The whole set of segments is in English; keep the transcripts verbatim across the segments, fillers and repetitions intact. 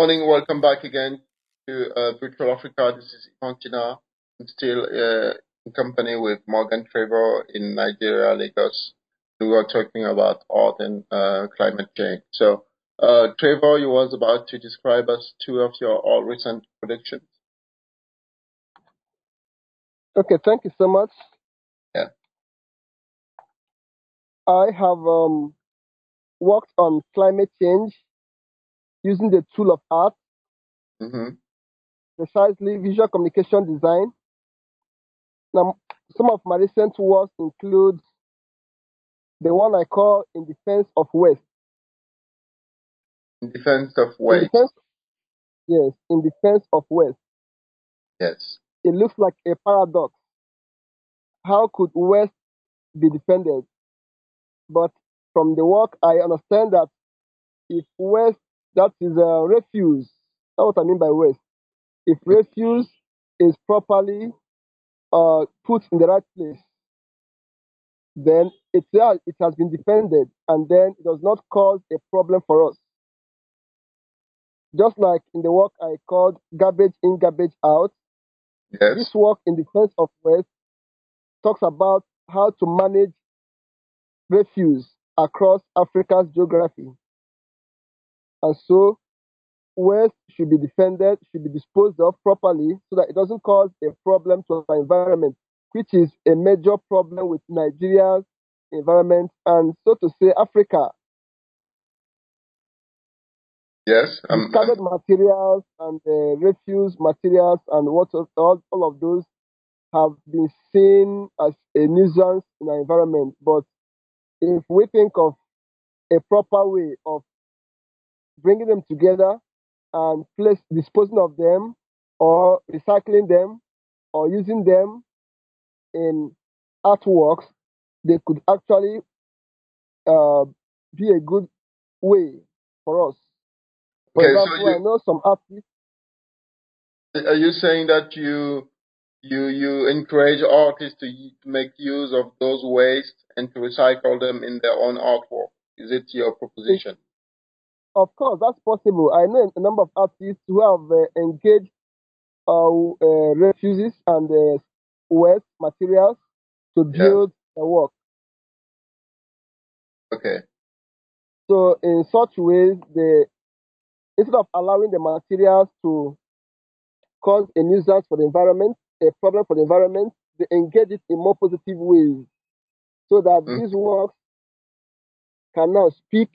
morning. Welcome back again to uh, Virtual Africa. This is Ivantina. I'm still uh, in company with Morgan Trevor in Nigeria, Lagos. We were talking about art and uh, climate change. So, uh, Trevor, you was about to describe us two of your all recent productions. Okay, thank you so much. Yeah. I have um, worked on climate change using the tool of art, Mm-hmm. precisely visual communication design. Now, some of my recent works include the one I call In Defense of Waste. In defense of In waste. defense, yes, In Defense of Waste. Yes. It looks like a paradox. How could waste be defended? But from the work, I understand that if waste, that is a refuse. That's what I mean by waste. If refuse is properly uh, put in the right place, then it, uh, it has been defended and then it does not cause a problem for us. Just like in the work I called Garbage In, Garbage Out, Yes. this work in defense of waste talks about how to manage refuse across Africa's geography. And so waste should be defended, should be disposed of properly so that it doesn't cause a problem to our environment, which is a major problem with Nigeria's environment and, so to say, Africa. Yes. Um, Discarded um, materials and uh, refuse materials and what of- all, all of those have been seen as a nuisance in our environment. But if we think of a proper way of bringing them together and place disposing of them or recycling them or using them in artworks, they could actually uh, be a good way for us. For okay. So example, I you know some artists. are you saying that you you you encourage artists to y- to make use of those waste and to recycle them in their own artwork? Is it your It, proposition? of course, that's possible. I know a number of artists who have uh, engaged uh, uh, refuses and uh, waste materials to Yeah. build a work. Okay. So in such ways, they instead of allowing the materials to cause a nuisance for the environment, a problem for the environment, they engage it in more positive ways so that Mm. these works can now speak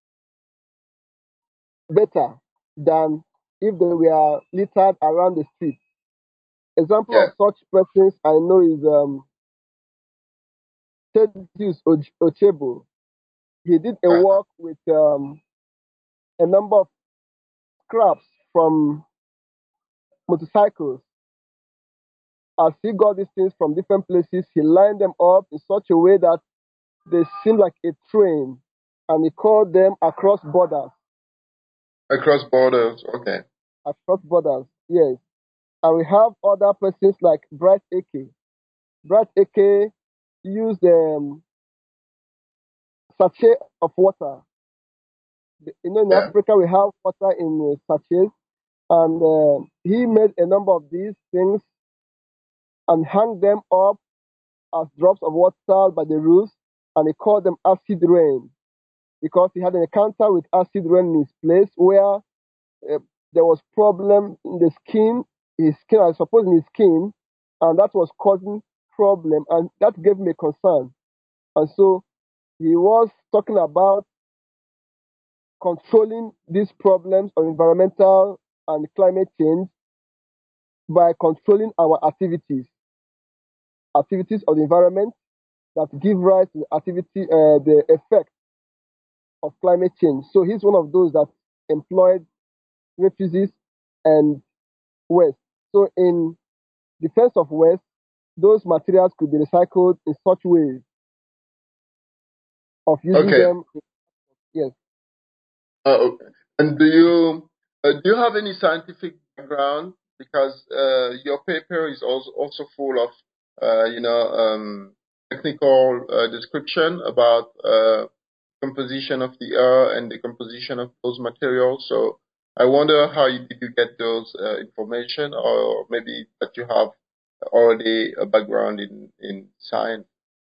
better than if they were littered around the street. Example Yeah. of such persons I know is um, Tedious Oj- Ochebo. He did a Uh-huh. work with um, a number of scraps from motorcycles. As he got these things from different places, he lined them up in such a way that they seem like a train, and he called them across borders. Across borders. Okay. Across borders, yes. And we have other persons like Bright Eke. Bright Eke used um, sachet of water. You know, in Yeah. Africa we have water in uh, sachets, and uh, he made a number of these things and hung them up as drops of water by the roofs, and he called them acid rain because he had an encounter with acid rain in his place where uh, there was problem in the skin, his skin, I suppose in his skin, and that was causing problem, and that gave me concern. And so he was talking about controlling these problems of environmental and climate change by controlling our activities, activities of the environment that give rise to the activity, uh, the effect of climate change. So he's one of those that employed refugees and waste. So in defense of waste, those materials could be recycled in such ways of using Okay. them. Yes. Uh, okay. And do you uh, do you have any scientific background? Because uh, your paper is also also full of uh, you know um, technical uh, description about uh, composition of the air and the composition of those materials. So I wonder how you, did you get those uh, information, or maybe that you have already a background in in science.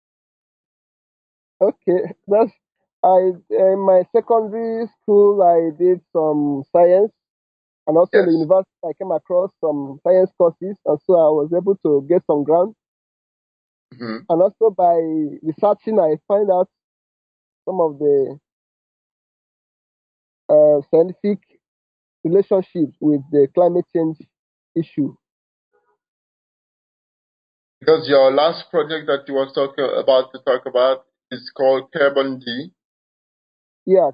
Okay, that's I in my secondary school I did some science, and also in the Yes. university I came across some science courses, and so I was able to get some ground. Hmm. And also by researching, I find out some of the uh, scientific relationships with the climate change issue. Because your last project that you was talking about to talk about is called Carbon D, Yeah,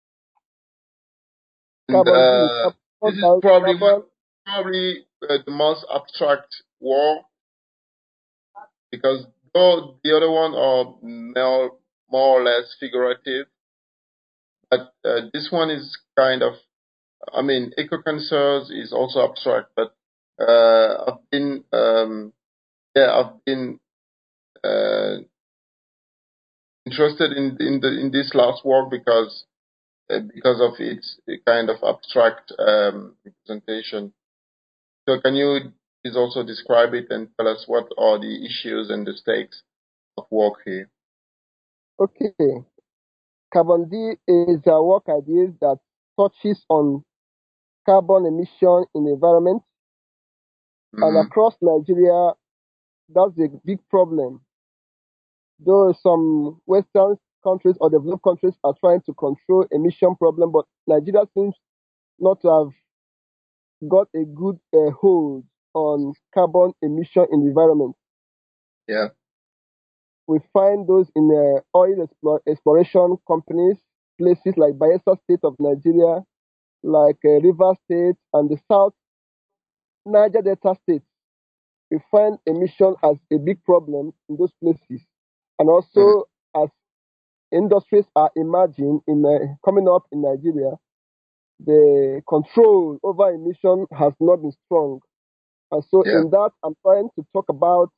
and carbon D, uh, this is carbon, probably one, carbon. probably uh, the most abstract war, because though the other one are more more or less figurative, but uh, this one is kind of, I mean, eco cancers is also abstract, but uh, I've been um, yeah I've been uh, interested in in the in this last work because uh, because of its kind of abstract um, representation. So can you please also describe it and tell us what are the issues and the stakes of work here? Okay, carbon D is a work idea that touches on carbon emission in the environment, and Hmm. across Nigeria, that's a big problem. Though some Western countries or developed countries are trying to control emission problem, but Nigeria seems not to have got a good uh, hold on carbon emission in the environment. Yeah. We find those in uh, oil explore, exploration companies, places like Bayelsa State of Nigeria, like uh, River State, and the South Niger Delta State. We find emission as a big problem in those places, and Hmm. also as industries are emerging in uh, coming up in Nigeria, the control over emission has not been strong. And so, Yeah. in that, I'm trying to talk about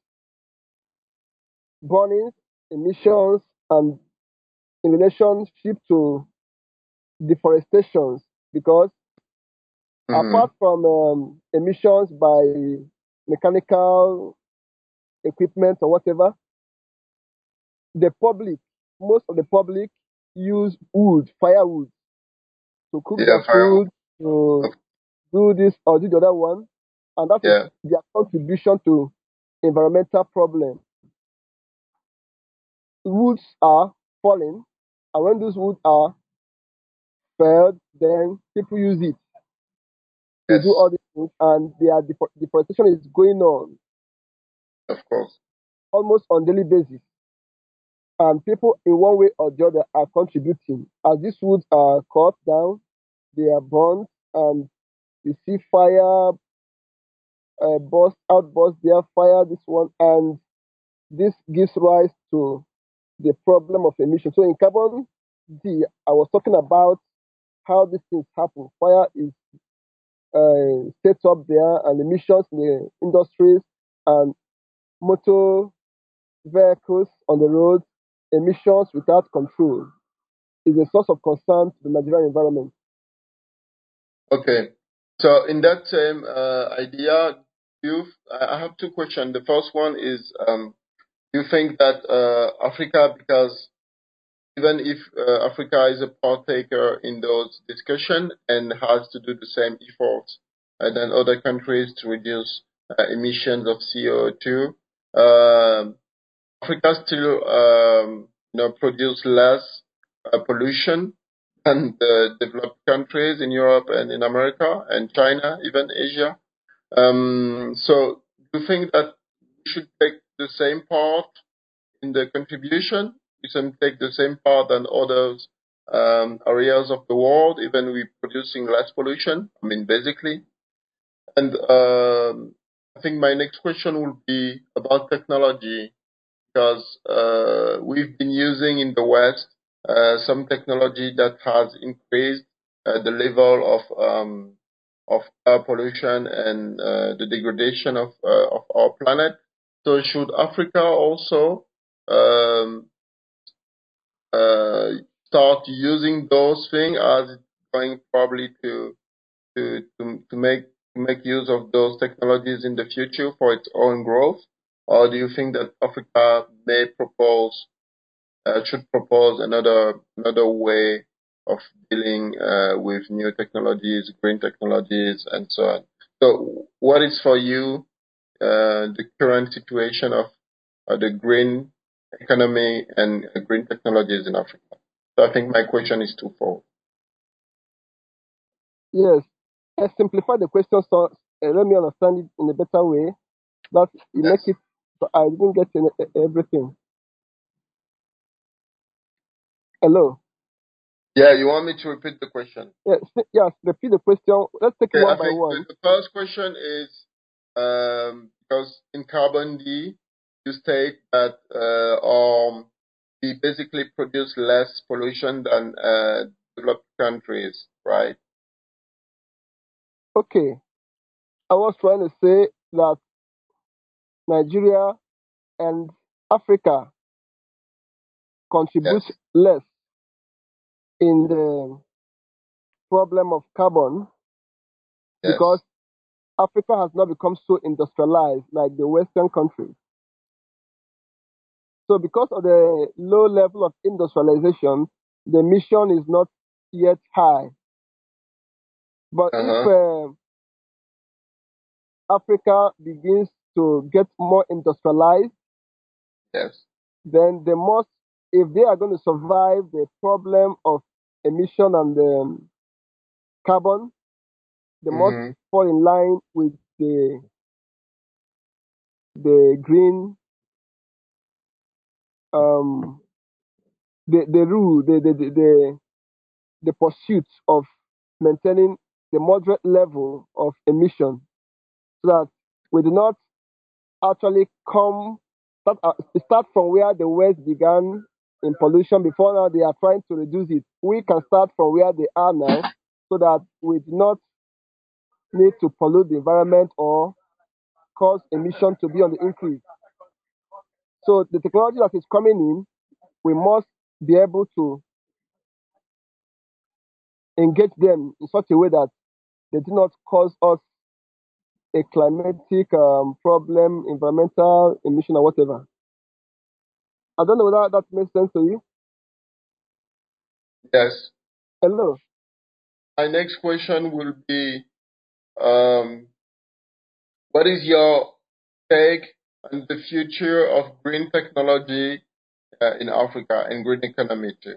burning emissions and in relationship to deforestation, because Hmm. apart from um, emissions by mechanical equipment or whatever, the public, most of the public use wood, firewood, to cook Yeah. their Firework. food, to do this or do the other one, and that is Yeah. their contribution to environmental problem. Woods are falling, and when those woods are felled, then people use it to do Yes. all these things, and their defo- deforestation is going on Of course. almost on daily basis. And people, in one way or the other, are contributing. As these woods are cut down, they are burned, and you see fire uh, burst, outburst there, fire this one, and this gives rise to the problem of emission. So in carbon D, I was talking about how these things happen. Fire is uh, set up there, and emissions in the industries and motor vehicles on the road, emissions without control is a source of concern to the Nigerian environment. Okay. So in that same uh, idea, you I I have two questions. The first one is, um, do you think that uh, Africa, because even if uh, Africa is a partaker in those discussions and has to do the same efforts uh, than other countries to reduce uh, emissions of C O two, um, Africa still um, you know produce less uh, pollution than the developed countries in Europe and in America and China, even Asia. Um, so do you think that we should take the same part in the contribution? We can take the same part than other um, areas of the world, even we producing less pollution. I mean, basically. And um, I think my next question will be about technology, because uh, we've been using in the West uh, some technology that has increased uh, the level of um, of air pollution and uh, the degradation of uh, of our planet. So should Africa also um, uh, start using those things as it's going probably to to, to, to make to make use of those technologies in the future for its own growth? Or do you think that Africa may propose uh, should propose another another way of dealing uh, with new technologies, green technologies, and so on? So, what is for you uh, the current situation of uh, the green economy and uh, green technologies in Africa? So, I think my question is twofold. Yes. I simplify the question so uh, let me understand it in a better way. That you make Yes. it. So I didn't get in, uh, everything. Hello. Yeah, you want me to repeat the question? Yes. Yes. Repeat the question. Let's take it Okay, one I by think the, one. the first question is um, because in Carbon D, you state that uh, um, we basically produce less pollution than uh, developed countries, right? Okay. I was trying to say that Nigeria and Africa contribute Yes, less in the problem of carbon because yes. Africa has not become so industrialized like the Western countries. So, because of the low level of industrialization, the emission is not yet high. But if Uh-huh. uh, Africa begins to get more industrialized, Yes. then they must, if they are going to survive the problem of emission and um, carbon, they must Mm-hmm. fall in line with the the green um the the rule the the the, the, the pursuit of maintaining the moderate level of emission so that we do not actually come start, uh, start from where the West began in pollution. Before now they are trying to reduce it. We can start from where they are now so that we do not need to pollute the environment or cause emission to be on the increase. So the technology that is coming in, we must be able to engage them in such a way that they do not cause us a climatic um, problem, environmental emission, or whatever. I don't know whether that makes sense to you. Yes. Hello. My next question will be, um, what is your take on the future of green technology uh, in Africa and green economy too?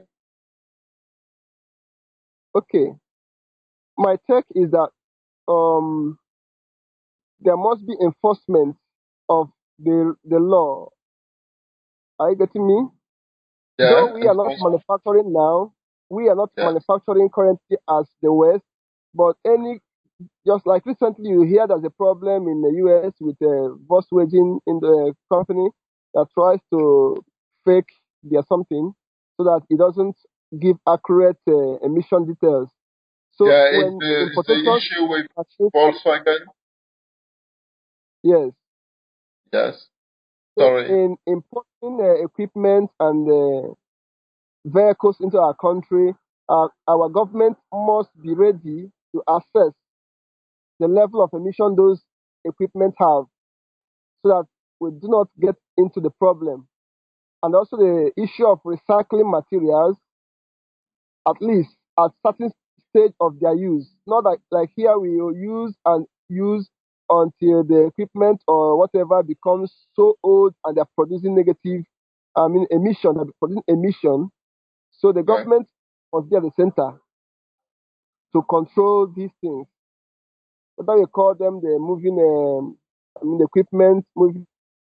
Okay. My take is that um, there must be enforcement of the the law. Are you getting me? Though Yeah, we are not enforcement. manufacturing now, we are not Yes. manufacturing currently as the West, but any just like recently you hear there's a problem in the U S with a Volkswagen in the company that tries to fake their something so that it doesn't give accurate uh, emission details. So Yeah, it's when the, it's the importations issue with are changed, Volkswagen. yes, Yes. so Sorry. in importing uh, equipment and uh, vehicles into our country, uh, our government must be ready to assess the level of emission those equipment have so that we do not get into the problem. And also the issue of recycling materials, at least at certain stage of their use. Not like, like here we will use and use until the equipment or whatever becomes so old and they're producing negative, I mean, emission, they're producing emission. So the Yeah. government must be at the center to control these things. Whether you call them the moving, um, I mean, equipment, moving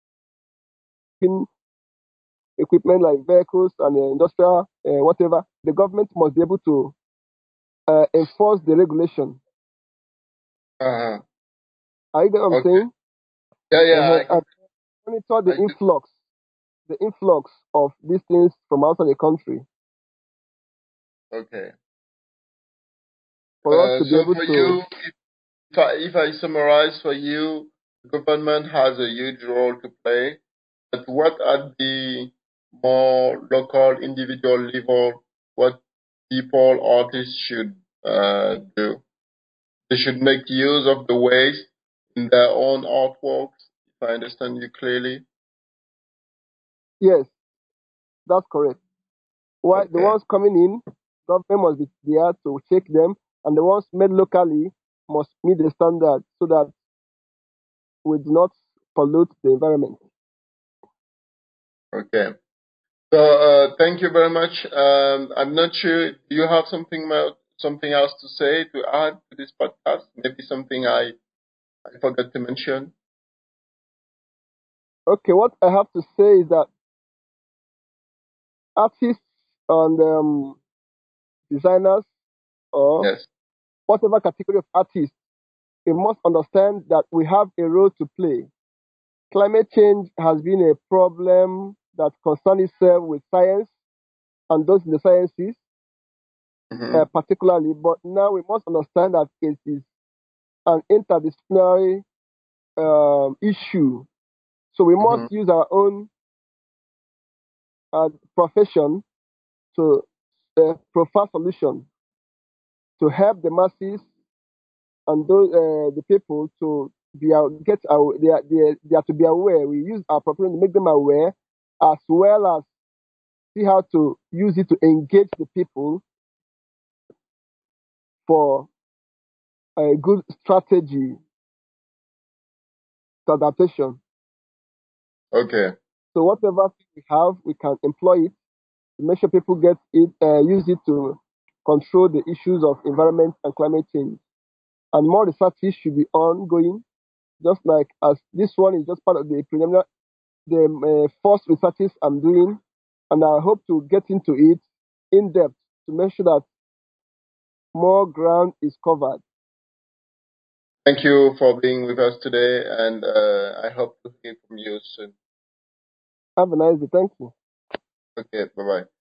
equipment like vehicles and uh, industrial, uh, whatever, the government must be able to uh, enforce the regulation. Uh-huh. Are you get what I'm Okay. saying? Yeah, yeah, Uh, I and can. monitor the I can. influx, the influx of these things from outside the country Okay. for us Uh, to be so able for to. you, if I, if I summarize for you, the government has a huge role to play. But what at the more local, individual level, what people, artists should uh, do? they should make use of the waste in their own artworks, if I understand you clearly. Yes, that's correct. Why Okay. the ones coming in, government must be there to check them, and the ones made locally must meet the standard so that we do not pollute the environment. Okay. So uh, thank you very much. Um, I'm not sure. Do you have something mo- something else to say to add to this podcast? Maybe something I I forgot to mention. Okay, what I have to say is that artists and um, designers or Yes. whatever category of artists, we must understand that we have a role to play. Climate change has been a problem that concerns itself with science and those in the sciences, Mm-hmm. uh, particularly. But now we must understand that it is an interdisciplinary um, issue. So we must Mm-hmm. use our own uh, profession to uh, provide solution to help the masses and those uh, the people to be out, get our, they, are, they, are- they are to be aware. We use our profession to make them aware, as well as see how to use it to engage the people for a good strategy to adaptation. Okay. So whatever we have, we can employ it to make sure people get it, uh, use it to control the issues of environment and climate change. And more research should be ongoing, just like as this one is just part of the preliminary, the uh, first researches I'm doing, and I hope to get into it in depth to make sure that more ground is covered. Thank you for being with us today, and uh, I hope to hear from you soon. Have a nice day. Thank you. Okay. Bye bye.